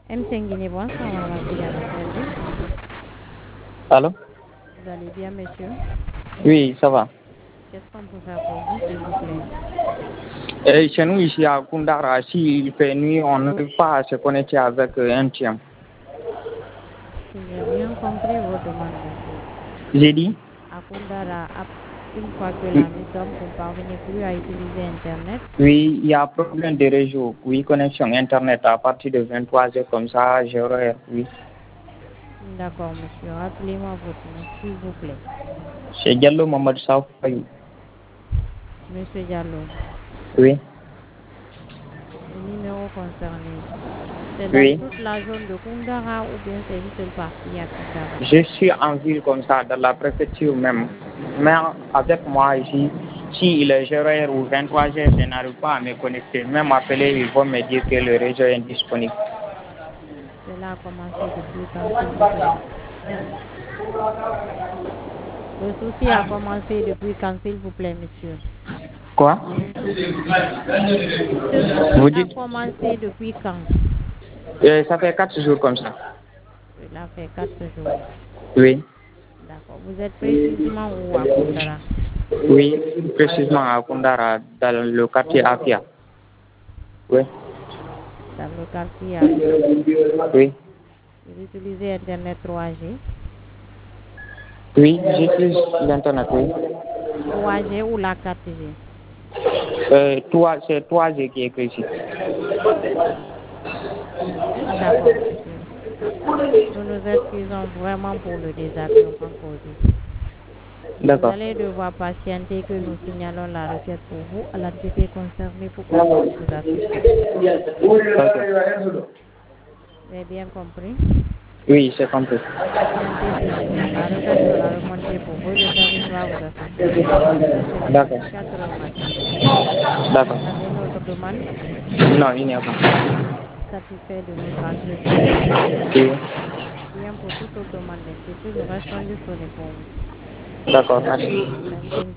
M5 Guinée, bonsoir, madame Abdigana Selvi. Allô? Vous allez bien, monsieur? Oui, ça va. Qu'est-ce qu'on peut faire pour vous, s'il vous plaît? Et chez nous, ici à Koundara, s'il fait nuit, on n'arrive pas à se connecter avec un tien. J'ai bien compris vos demandes, monsieur. J'ai dit? À Koundara, une fois que Oui, la nuit tombe, vous ne parvenez plus à utiliser Internet? oui, il y a problème de réseau. Oui, connexion Internet à partir de 23h comme ça, j'aurai, oui. D'accord, monsieur. Rappelez-moi votre nom, s'il vous plaît. C'est Diallo Mohamed Safayou. Monsieur Diallo, Oui, le numéro concerné, c'est dans oui. toute la zone de Koundara ou bien c'est une seule partie à Koundara? Je suis en ville comme ça, dans la préfecture même. Mais avec moi ici, s'il est 0h ou 23h, je n'arrive pas à me connecter. Même appeler, ils vont me dire que le réseau est indisponible. Cela a commencé depuis quand, s'il vous plaît? Le souci a commencé depuis quand, s'il vous plaît, monsieur? Quoi? Ce souci Vous a dites? commencé depuis quand? Ça fait 4 jours comme ça. Cela fait 4 jours. Oui. D'accord. Vous êtes précisément où à Koundara? Oui, précisément à Koundara, dans le quartier Afia. Oui. Dans le quartier Afia. Oui. Vous utilisez Internet 3G? Oui, j'utilise l'Internet, oui. 3G ou la 4G? C'est 3G qui est écrit ici. D'accord, monsieur. Nous nous excusons vraiment pour le désagrément causé. Vous D'accord. allez devoir patienter que nous signalons la requête pour vous à l'entité concernée pour qu'elle puisse vous assister. Ok. Vous avez bien compris? Oui, c'est compris. Patientez, s'il vous plaît. La requête sera remontée pour vous. Le service va vous assister. Ça sera D'accord. d'ici 4 heures matin. D'accord. Vous avez une autre demande? Non, il n'y a pas. Satisfait de notre entretien? Oui. Bien, pour toute autre demande d'inquiétude, nous restons disponibles pour vous. D'accord, merci. M5